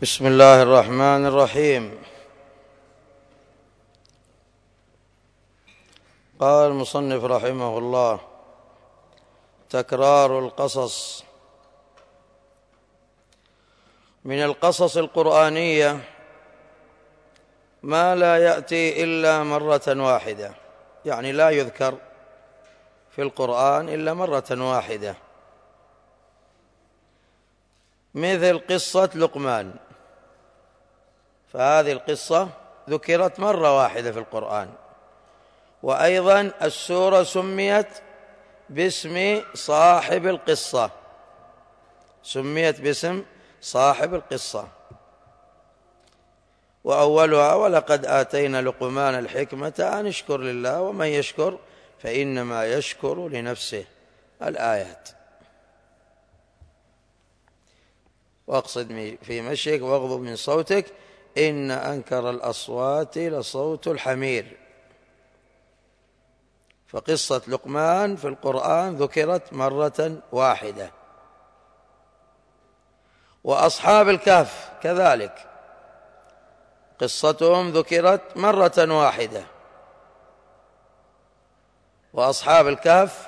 بسم الله الرحمن الرحيم. قال المصنف رحمه الله: تكرار القصص. من القصص القرآنية ما لا يأتي إلا مرة واحدة، يعني لا يذكر في القرآن إلا مرة واحدة، مثل قصة لقمان، فهذه القصة ذكرت مرة واحدة في القرآن. وأيضا السورة سميت باسم صاحب القصة، سميت باسم صاحب القصة، وأولها: ولقد آتينا لقمان الحكمة أن اشكر لله ومن يشكر فإنما يشكر لنفسه، الآيات. واقصد في مشيك واغضب من صوتك إن أنكر الأصوات لصوت الحمير. فقصة لقمان في القرآن ذكرت مرة واحدة. وأصحاب الكهف كذلك قصتهم ذكرت مرة واحدة. وأصحاب الكهف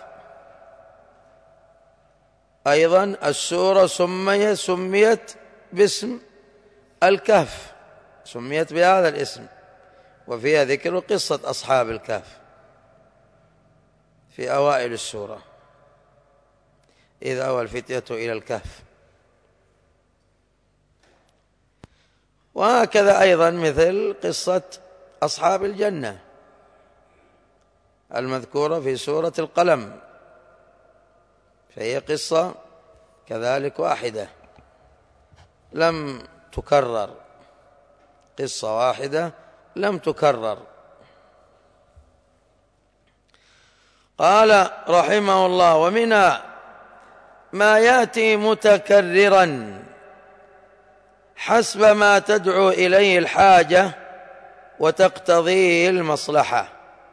أيضا السورة سميت باسم الكهف، سميت بهذا الاسم، وفيها ذكر قصة أصحاب الكهف في أوائل السورة، إذ أوى الفتية إلى الكهف. وهكذا أيضا مثل قصة أصحاب الجنة المذكورة في سورة القلم، فهي قصة كذلك واحدة لم تكرر، قصة واحدة لم تكرر. قال رحمه الله: ومنها ما يأتي متكررا حسب ما تدعو إليه الحاجة وتقتضيه المصلحة.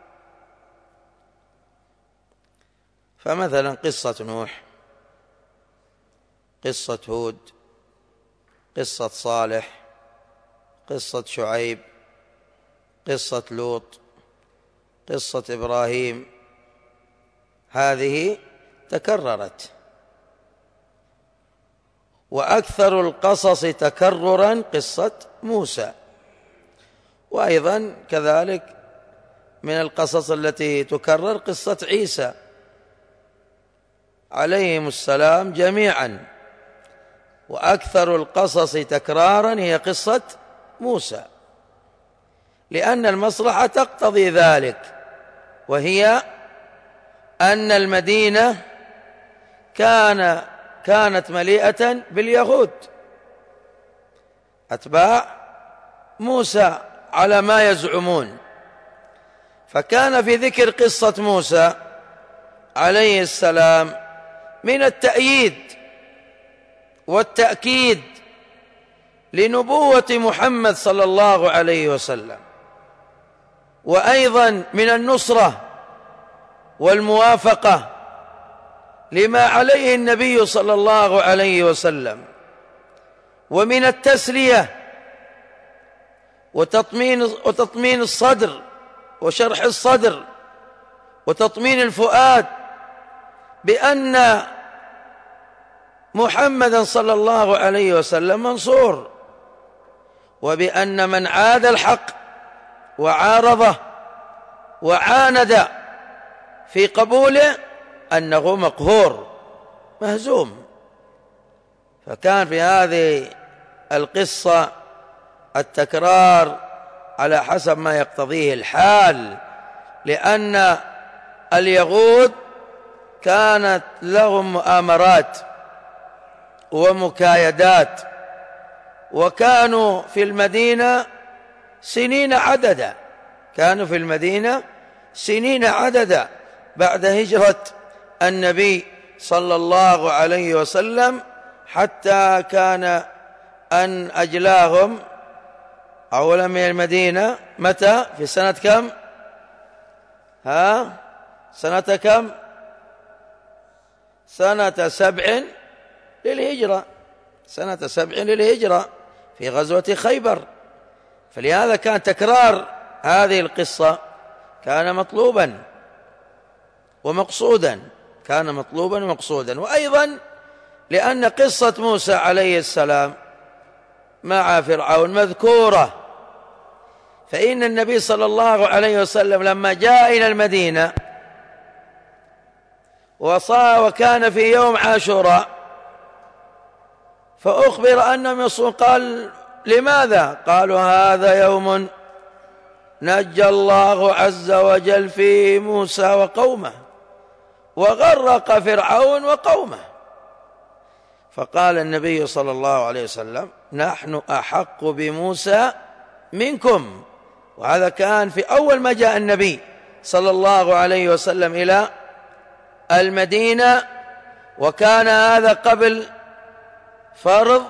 فمثلا قصة نوح، قصة هود، قصة صالح، قصة شعيب، قصة لوط، قصة إبراهيم، هذه تكررت. وأكثر القصص تكررا قصة موسى. وأيضا كذلك من القصص التي تكرر قصة عيسى عليهم السلام جميعا. وأكثر القصص تكرارا هي قصة موسى، لأن المصلحة تقتضي ذلك، وهي أن المدينة كانت مليئة باليهود أتباع موسى على ما يزعمون، فكان في ذكر قصة موسى عليه السلام من التأييد والتأكيد لنبوة محمد صلى الله عليه وسلم، وأيضا من النصرة والموافقة لما عليه النبي صلى الله عليه وسلم، ومن التسلية وتطمين الصدر وشرح الصدر وتطمين الفؤاد بأن محمدا صلى الله عليه وسلم منصور، وبأن من عاد الحق وعارضه وعاند في قبوله أنه مقهور مهزوم. فكان في هذه القصة التكرار على حسب ما يقتضيه الحال، لأن اليهود كانت لهم مؤامرات ومكايدات، وكانوا في المدينة سنين عددا، كانوا في المدينة سنين عددا بعد هجرة النبي صلى الله عليه وسلم، حتى كان أن أجلاهم أولا من المدينة متى؟ في سنة كم؟ سنة كم؟ سنة 7 للهجرة، سنة 7 للهجرة، في غزوة خيبر. فلهذا كان تكرار هذه القصة كان مطلوبا ومقصودا، كان مطلوبا ومقصودا. وأيضا لأن قصة موسى عليه السلام مع فرعون مذكورة، فإن النبي صلى الله عليه وسلم لما جاء إلى المدينة وكان في يوم عاشوراء فأخبر أنهم يصومون، قال لماذا؟ قالوا هذا يوم نجى الله عز وجل فيه موسى وقومه وغرق فرعون وقومه. فقال النبي صلى الله عليه وسلم نحن أحق بموسى منكم. وهذا كان في أول ما جاء النبي صلى الله عليه وسلم إلى المدينة، وكان هذا قبل فرض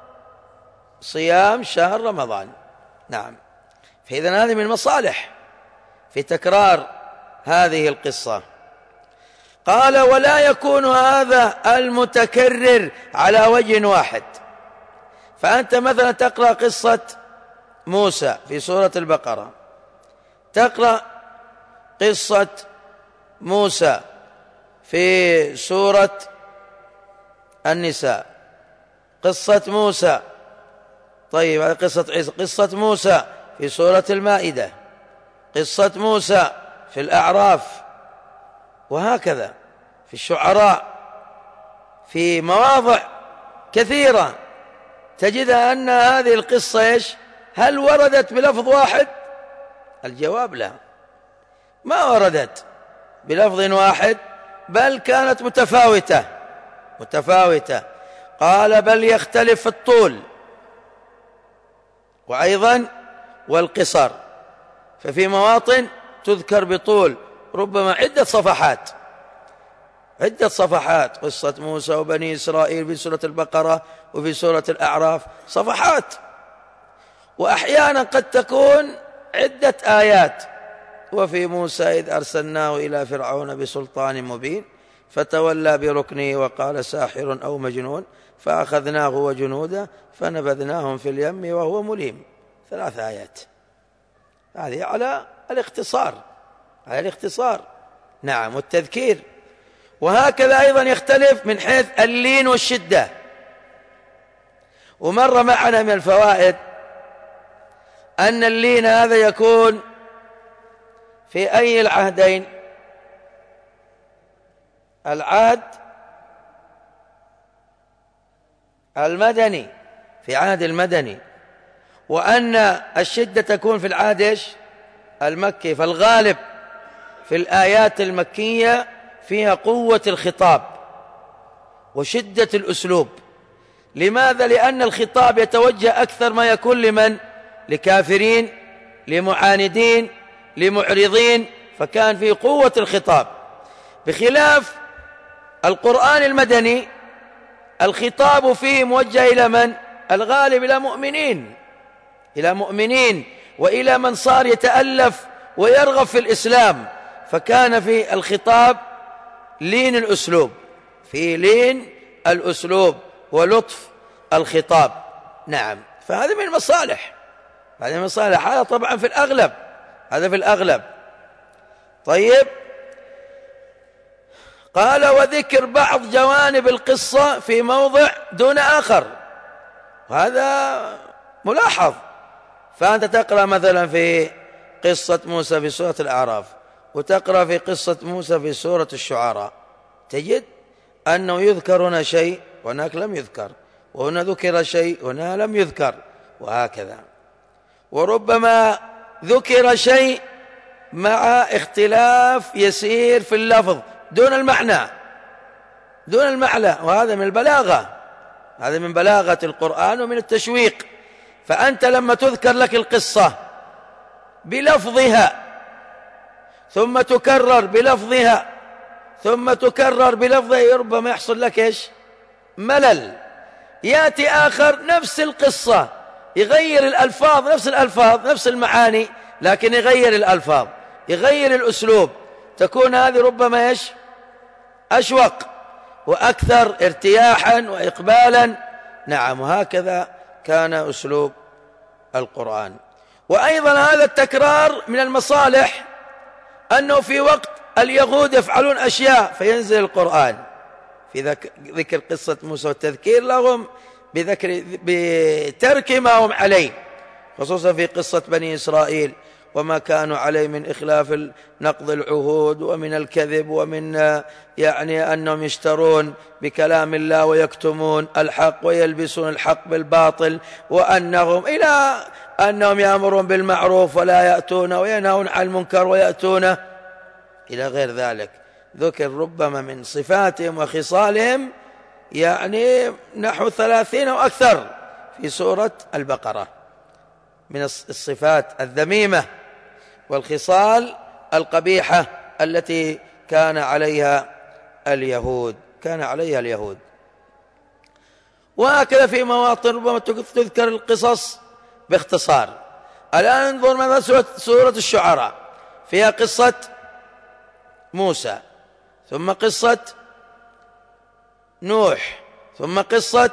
صيام شهر رمضان. نعم، فإذن هذه من المصالح في تكرار هذه القصة. قال ولا يكون هذا المتكرر على وجه واحد. فأنت مثلا تقرأ قصة موسى في سورة البقرة، تقرأ قصة موسى في سورة النساء، قصة موسى، طيب هذه قصة عيسى، قصة موسى في سورة المائدة، قصة موسى في الأعراف، وهكذا في الشعراء، في مواضع كثيرة تجد أن هذه القصة إيش؟ هل وردت بلفظ واحد؟ الجواب لا، ما وردت بلفظ واحد، بل كانت متفاوتة. قال بل يختلف في الطول وأيضا والقصر، ففي مواطن تذكر بطول ربما عدة صفحات، قصة موسى وبني إسرائيل في سورة البقرة وفي سورة الأعراف صفحات، وأحيانا قد تكون عدة آيات. وفي موسى إذ أرسلناه إلى فرعون بسلطان مبين فتولى بركنه وقال ساحر أو مجنون فأخذناه وجنوده فنبذناهم في اليم وهو مليم. 3 آيات، هذه على الاختصار. نعم، والتذكير. وهكذا أيضا يختلف من حيث اللين والشدة. ومر معنا من الفوائد أن اللين هذا يكون في أي العهدين؟ العهد المدني، في عهد المدني، وأن الشدة تكون في العهد المكي. فالغالب في الآيات المكية فيها قوة الخطاب وشدة الأسلوب. لماذا؟ لأن الخطاب يتوجه أكثر ما يكون لمن؟ لكافرين، لمعاندين، لمعرضين، فكان فيه قوة الخطاب. بخلاف القرآن المدني الخطاب فيه موجه إلى من؟ الغالب إلى مؤمنين وإلى من صار يتألف ويرغب في الإسلام، فكان في الخطاب لين الأسلوب ولطف الخطاب. نعم، فهذا من المصالح، هذا طبعا في الأغلب. طيب، قال وذكر بعض جوانب القصة في موضع دون آخر، وهذا ملاحظ. فأنت تقرأ مثلا في قصة موسى في سورة الأعراف، وتقرأ في قصة موسى في سورة الشعراء، تجد أنه يذكر هنا شيء وهناك لم يذكر، وهنا ذكر شيء وهنا لم يذكر، وهكذا. وربما ذكر شيء مع اختلاف يسير في اللفظ دون المعنى، وهذا من البلاغة، هذا من بلاغة القرآن ومن التشويق. فأنت لما تذكر لك القصة بلفظها ثم تكرر بلفظها ثم تكرر بلفظها، ربما يحصل لك ملل. يأتي آخر نفس القصة يغير الألفاظ، نفس المعاني، لكن يغير الألفاظ، يغير الأسلوب، تكون هذه ربما أشوق وأكثر ارتياحا وإقبالا. نعم، وهكذا كان أسلوب القرآن. وأيضا هذا التكرار من المصالح، أنه في وقت اليهود يفعلون أشياء فينزل القرآن في ذكر قصة موسى والتذكير لهم بترك ما هم عليه، خصوصا في قصة بني إسرائيل وما كانوا عليه من إخلاف نقض العهود ومن الكذب ومن أنهم يشترون بكلام الله ويكتمون الحق ويلبسون الحق بالباطل، وأنهم إلى أنهم يأمرون بالمعروف ولا يأتون وينهون عن المنكر ويأتون إلى غير ذلك. ذكر ربما من صفاتهم وخصالهم نحو 30 أو أكثر في سورة البقرة من الصفات الذميمة والخصال القبيحة التي كان عليها اليهود. وهكذا في مواطن ربما تذكر القصص باختصار. الآن انظر مثلا سورة الشعراء، فيها قصة موسى، ثم قصة نوح، ثم قصة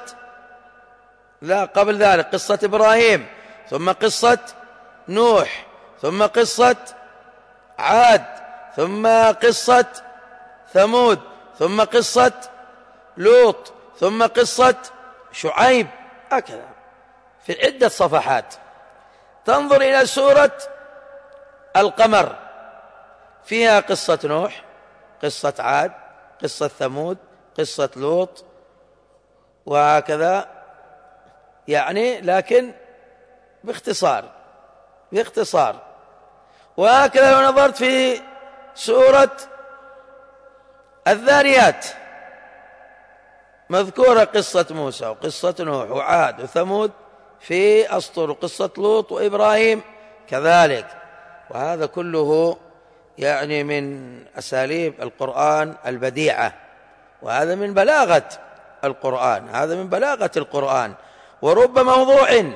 قصة إبراهيم، ثم قصة نوح، ثم قصة عاد، ثم قصة ثمود، ثم قصة لوط، ثم قصة شعيب، هكذا في عدة صفحات. تنظر إلى سورة القمر، فيها قصة نوح، قصة عاد، قصة ثمود، قصة لوط، وهكذا لكن باختصار. وهكذا لو نظرت في سورة الذاريات مذكورة قصة موسى وقصة نوح وعاد وثمود في أسطر، قصة لوط وإبراهيم كذلك. وهذا كله من أساليب القرآن البديعة، وهذا من بلاغة القرآن. ورب موضوع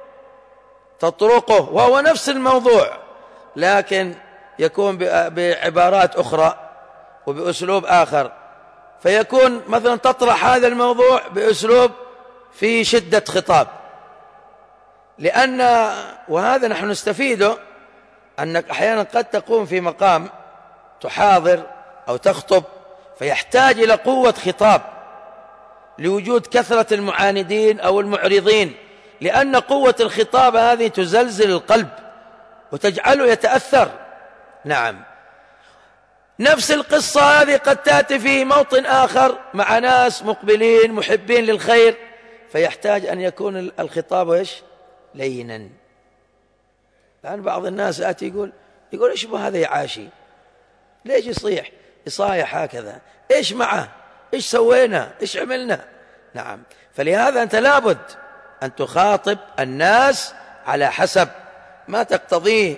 تطرقه وهو نفس الموضوع لكن يكون بعبارات أخرى وبأسلوب آخر، فيكون مثلا تطرح هذا الموضوع بأسلوب في شدة خطاب، وهذا نحن نستفيده، أنك أحيانا قد تقوم في مقام تحاضر أو تخطب فيحتاج إلى قوة خطاب لوجود كثرة المعاندين أو المعرضين، لأن قوة الخطاب هذه تزلزل القلب وتجعله يتأثر. نعم، نفس القصة هذه قد تأتي في موطن آخر مع ناس مقبلين محبين للخير، فيحتاج أن يكون الخطاب لينا. لأن بعض الناس يأتي يقول إيش هذا يعاشي، ليش يصايح هكذا، إيش معه، إيش سوينا، إيش عملنا. نعم، فلهذا أنت لابد أن تخاطب الناس على حسب ما تقتضيه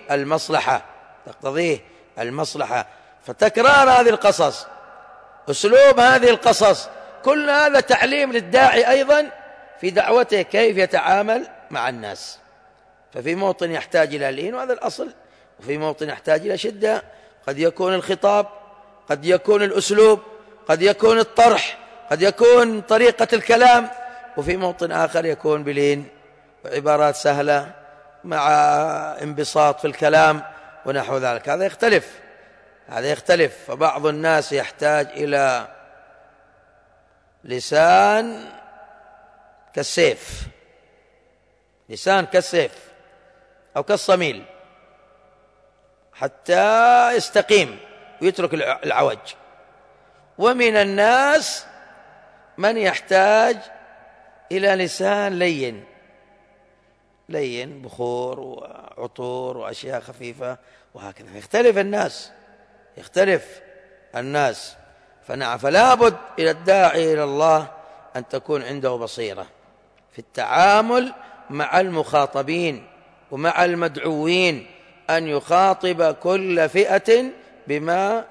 المصلحة. فتكرار هذه القصص، أسلوب هذه القصص، كل هذا تعليم للداعي أيضا في دعوته كيف يتعامل مع الناس. ففي موطن يحتاج إلى لين وهذا الأصل، وفي موطن يحتاج إلى شدة، قد يكون الخطاب، قد يكون الأسلوب، قد يكون الطرح، قد يكون طريقة الكلام، وفي موطن آخر يكون بلين وعبارات سهلة مع انبساط في الكلام ونحو ذلك. هذا يختلف. فبعض الناس يحتاج إلى لسان كالسيف أو كالصميل حتى يستقيم ويترك العوج. ومن الناس من يحتاج إلى لسان لين بخور وعطور وأشياء خفيفة وهكذا. يختلف الناس. فلا بد إلى الداعي إلى الله أن تكون عنده بصيرة في التعامل مع المخاطبين ومع المدعوين، أن يخاطب كل فئة بما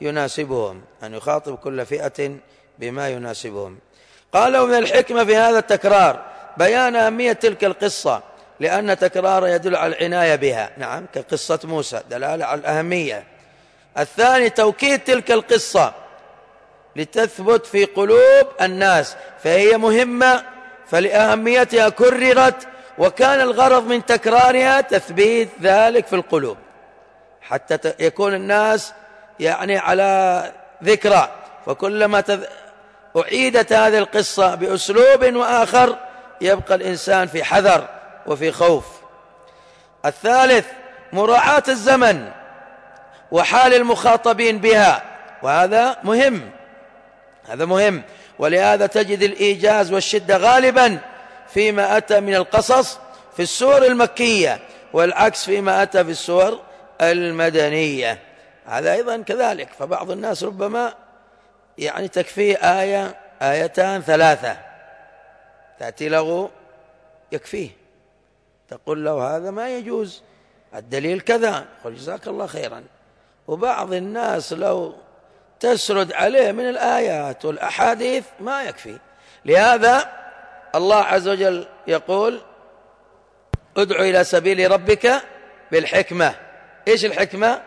يناسبهم. قالوا من الحكمة في هذا التكرار بيان أهمية تلك القصة، لأن تكرار يدل على العناية بها. نعم، كقصة موسى دلالة على الأهمية. الثاني توكيد تلك القصة لتثبت في قلوب الناس، فهي مهمة فلأهميتها كررت، وكان الغرض من تكرارها تثبيت ذلك في القلوب حتى يكون الناس يعني على ذكرى. فكلما أعيدت هذه القصة بأسلوب وآخر يبقى الإنسان في حذر وفي خوف. الثالث مراعاة الزمن وحال المخاطبين بها، وهذا مهم، هذا مهم. ولهذا تجد الإيجاز والشدة غالبا فيما أتى من القصص في السور المكية، والعكس فيما أتى في السور المدنية. هذا أيضا كذلك. فبعض الناس ربما يعني تكفيه آية آيتان ثلاثة تأتي له يكفيه، تقول له هذا ما يجوز، الدليل كذا، قل جزاك الله خيرا. وبعض الناس لو تسرد عليه من الآيات والأحاديث ما يكفي. لهذا الله عز وجل يقول ادع إلى سبيل ربك بالحكمة. إيش الحكمة؟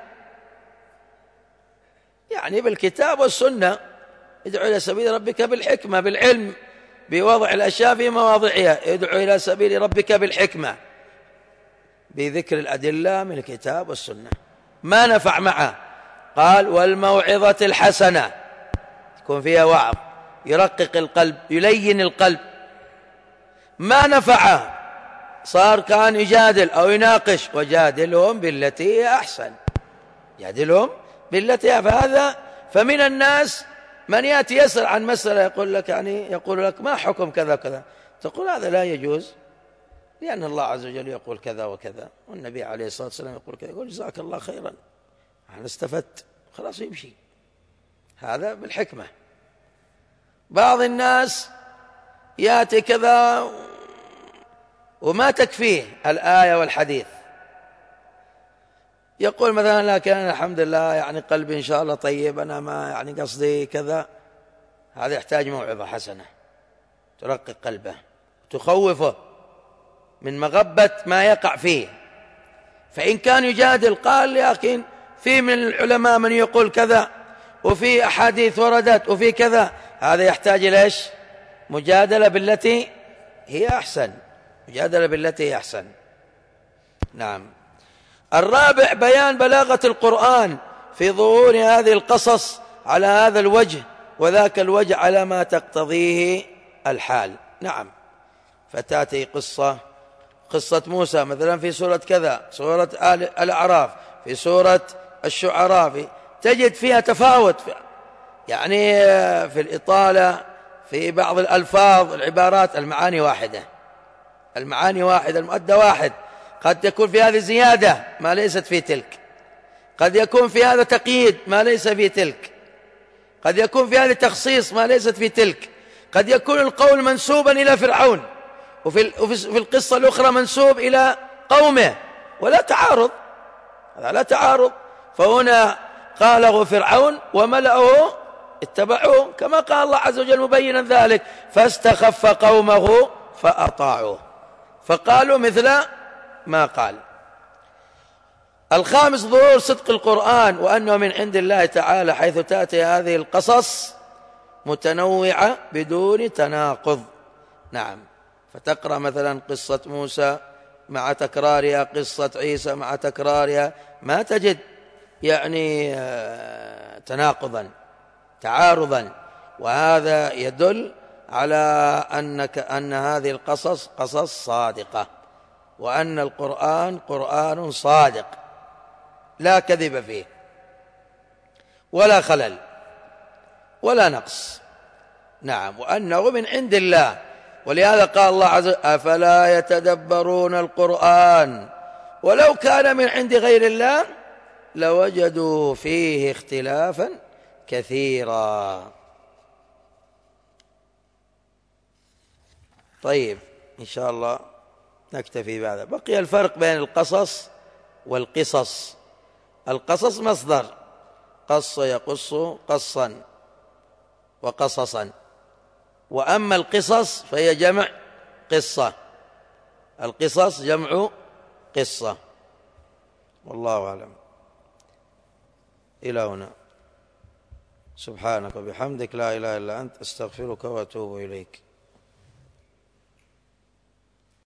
يعني بالكتاب والسنة. ادع إلى سبيل ربك بالحكمة، بالعلم، بوضع الأشياء في مواضعها. ادع إلى سبيل ربك بالحكمة، بذكر الأدلة من الكتاب والسنة. ما نفع معه؟ قال والموعظة الحسنة، يكون فيها وعظ يرقق القلب يلين القلب. ما نفعه؟ صار كان يجادل أو يناقش، وجادلهم بالتي هي أحسن، جادلهم بالتي هي. فهذا فمن الناس من يأتي يسأل عن مسألة يقول لك يعني يقول لك ما حكم كذا كذا، تقول هذا لا يجوز لأن الله عز وجل يقول كذا وكذا والنبي عليه الصلاة والسلام يقول كذا، يقول جزاك الله خيرا أنا استفدت، خلاص يمشي. هذا بالحكمة. بعض الناس يأتي كذا وما تكفيه الآية والحديث، يقول مثلا لكن الحمد لله يعني قلبي إن شاء الله طيب، أنا ما يعني قصدي كذا. هذا يحتاج موعظة حسنة ترقق قلبه تخوفه من مغبة ما يقع فيه. فإن كان يجادل قال لكن في من العلماء من يقول كذا، وفي أحاديث وردت، وفي كذا، هذا يحتاج ليش؟ مجادلة بالتي هي أحسن، مجادلة بالتي هي أحسن. نعم. الرابع بيان بلاغة القرآن في ظهور هذه القصص على هذا الوجه وذاك الوجه على ما تقتضيه الحال. نعم. فتأتي قصة موسى مثلا في سورة كذا، سورة الأعراف، في سورة الشعراء، تجد فيها تفاوت يعني في الإطالة، في بعض الألفاظ العبارات، المعاني واحدة، المعاني واحدة، المؤدى واحد. قد يكون في هذه زيادة ما ليست في تلك، قد يكون في هذا تقييد ما ليس في تلك، قد يكون في هذا تخصيص ما ليست في تلك، قد يكون القول منسوبا إلى فرعون وفي القصة الأخرى منسوب إلى قومه، ولا تعارض، هذا لا تعارض. فهنا قاله فرعون وملأه اتبعوه، كما قال الله عز وجل مبينا ذلك فاستخف قومه فأطاعوه فقالوا مثل ما قال. الخامس ظهور صدق القرآن وأنه من عند الله تعالى، حيث تأتي هذه القصص متنوعة بدون تناقض. نعم. فتقرأ مثلا قصة موسى مع تكرارها، قصة عيسى مع تكرارها، ما تجد يعني تناقضا تعارضا. وهذا يدل على أن هذه القصص قصص صادقة، وأن القرآن قرآن صادق لا كذب فيه ولا خلل ولا نقص. نعم. وأنه من عند الله. ولهذا قال الله عز وجل أفلا يتدبرون القرآن ولو كان من عند غير الله لوجدوا فيه اختلافا كثيرا. طيب إن شاء الله نكتفي بهذا. بقي الفرق بين القصص والقصص. القصص مصدر قص يقص قصا وقصصا، وأما القصص فهي جمع قصة. القصص جمع قصة. والله أعلم. إلى هنا. سبحانك وبحمدك لا إله إلا أنت أستغفرك وأتوب إليك.